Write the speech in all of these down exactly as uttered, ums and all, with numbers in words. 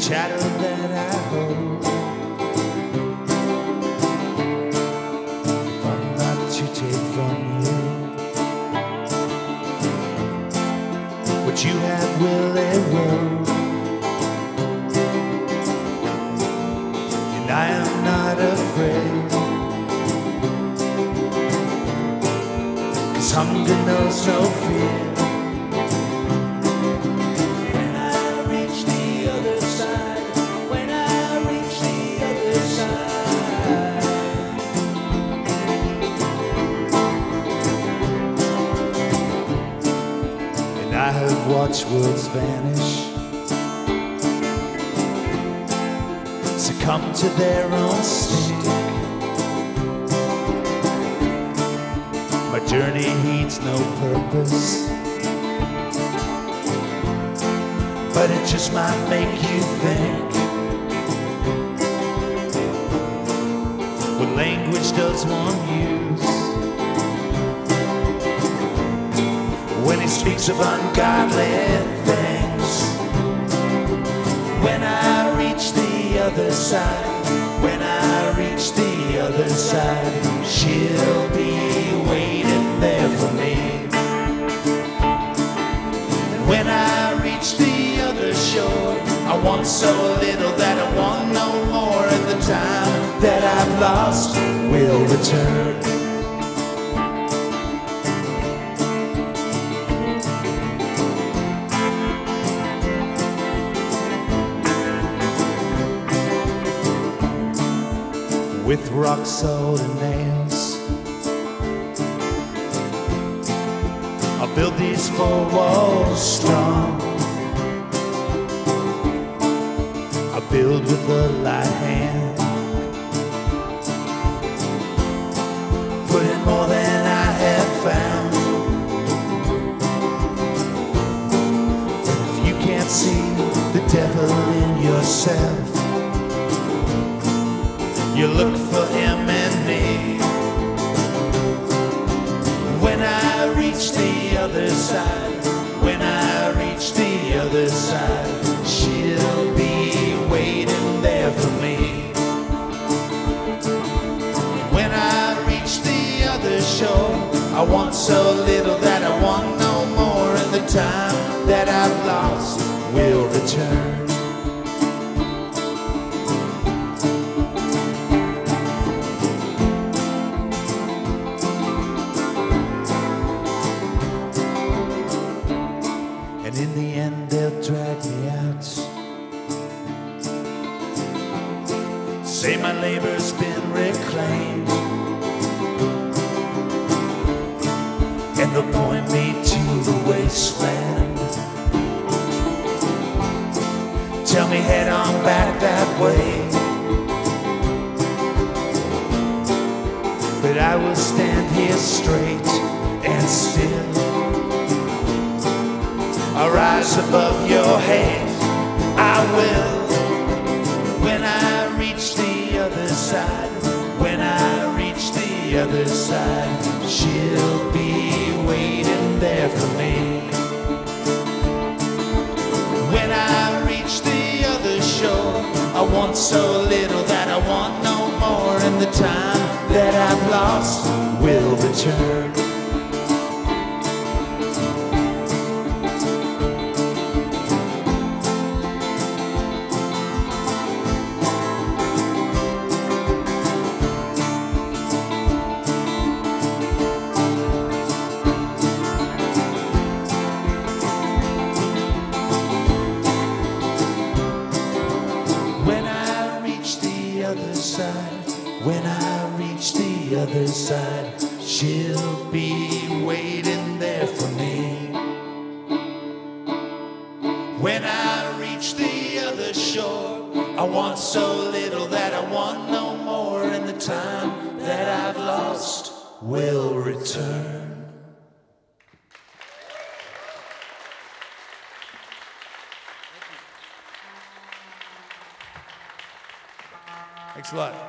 shadow that I hold. If I'm not to take from you, what you have will erode, and I am not afraid, 'cause hunger knows no fear. I have watched worlds vanish, succumb to their own stink. My journey heeds no purpose, but it just might make you think. What language does one use when he speaks of ungodly things? When I reach the other side, when I reach the other side, she'll be waiting there for me. And when I reach the other shore, I want so little that I want no more, and the time that I've lost will return. With rock, salt, and nails, I'll build these four walls strong. I'll build with a light hand, put in more than I have found. But if you can't see the devil in yourself, you look for him in me. When I reach the other side, when I reach the other side, she'll be waiting there for me. When I reach the other shore, I want so little that I want no more, and the time that I've lost will return. And in the end they'll drag me out, say my labor's been reclaimed, and they'll point me to the wasteland, tell me head on back that way. But I will stand here straight and still, I'll rise above your head, I will. When I reach the other side, when I reach the other side, she'll be waiting there for me. When I reach the other shore, I want so little that I want no more, and the time that I've lost will return. When I reach the other side, she'll be waiting there for me. When I reach the other shore, I want so little that I want no more, and the time that I've lost will return. Thanks a lot.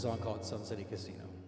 song called Sun City Casino.